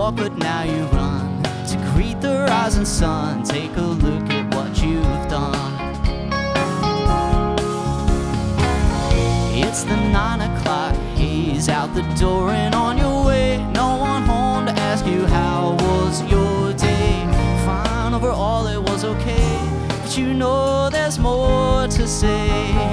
walk, but now you run to greet the rising sun. Take a look at what you've done. It's the 9 o'clock haze, out the door and on your way. No one home to ask you how was your day. Fine, overall it was okay, but you know there's more to say.